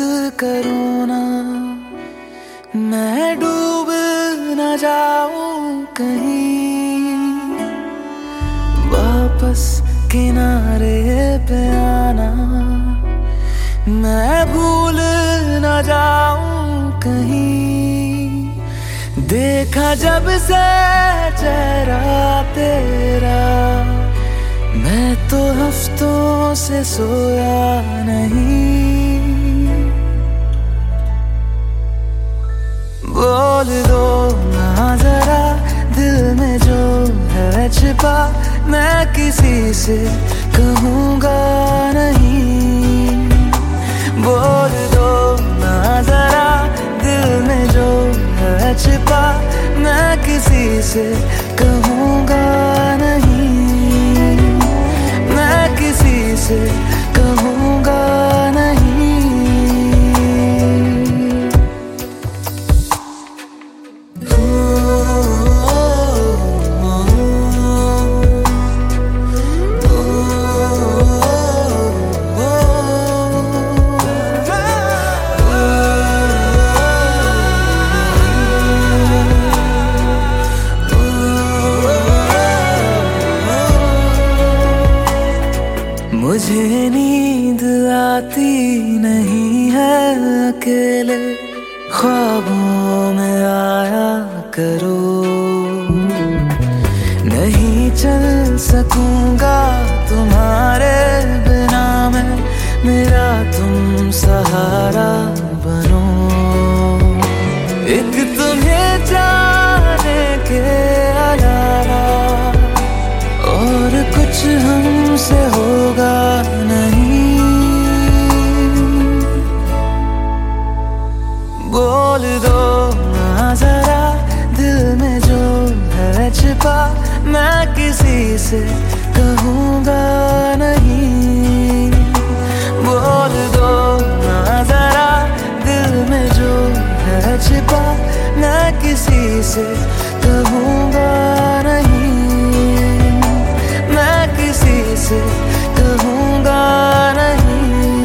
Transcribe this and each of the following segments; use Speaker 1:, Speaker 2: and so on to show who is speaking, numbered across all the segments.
Speaker 1: करूँ ना, मैं डूब न जाऊं कहीं, वापस किनारे पे आना, मैं भूल न जाऊं कहीं। देखा जब से चेहरा तेरा, मैं तो हफ्तों से सोया नहीं। बोल दो ना जरा दिल में जो है छिपा, मैं किसी से कहूँगा नहीं। बोल दो ना जरा दिल में जो है छिपा, मैं किसी से कहूँगा नहीं, मैं किसी से कहूँगा नहीं। मुझे नींद आती नहीं है अकेले, ख्वाबों में आया करो। नहीं चल सकूंगा तुम्हारे बिना मैं, मेरा तुम सहारा बनो। एक तुम्हें जाने के अलावा और कुछ हमसे होगा नहीं। बोल दो ना जरा दिल में जो है छिपा, मैं किसी से कहूँगा नहीं। बोल दो ना जरा दिल में जो है छिपा, मैं किसी से कहूँगा नहीं, मैं किसी से कहूँगा नहीं।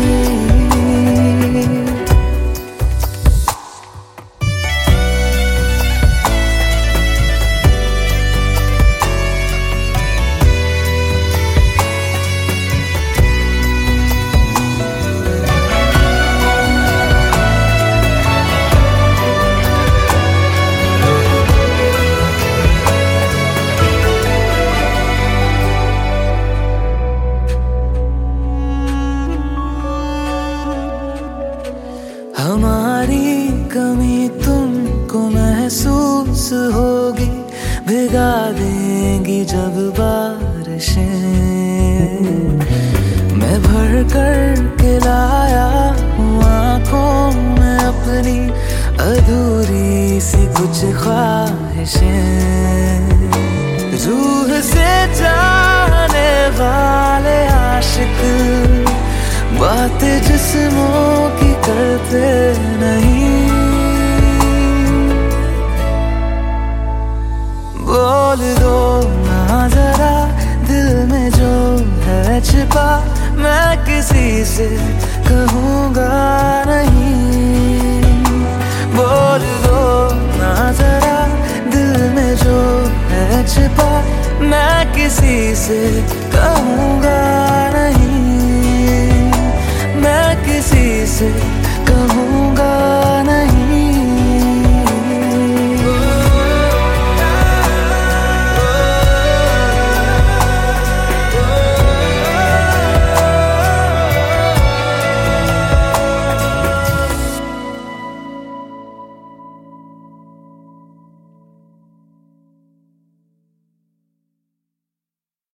Speaker 1: हमारी कमी तुमको महसूस होगी, भिगा देंगी जब बारिशें। मैं भर कर के लाया हूँ आँखों में अपनी अधूरी सी कुछ ख्वाहिशें। रूह से जाने वाले आशिक बातें जिस्मों की करते नहीं। बोल दो ना जरा दिल में जो है छिपा, मैं किसी से कहूँगा नहीं। बोल दो ना जरा दिल में जो है छिपा, मैं किसी से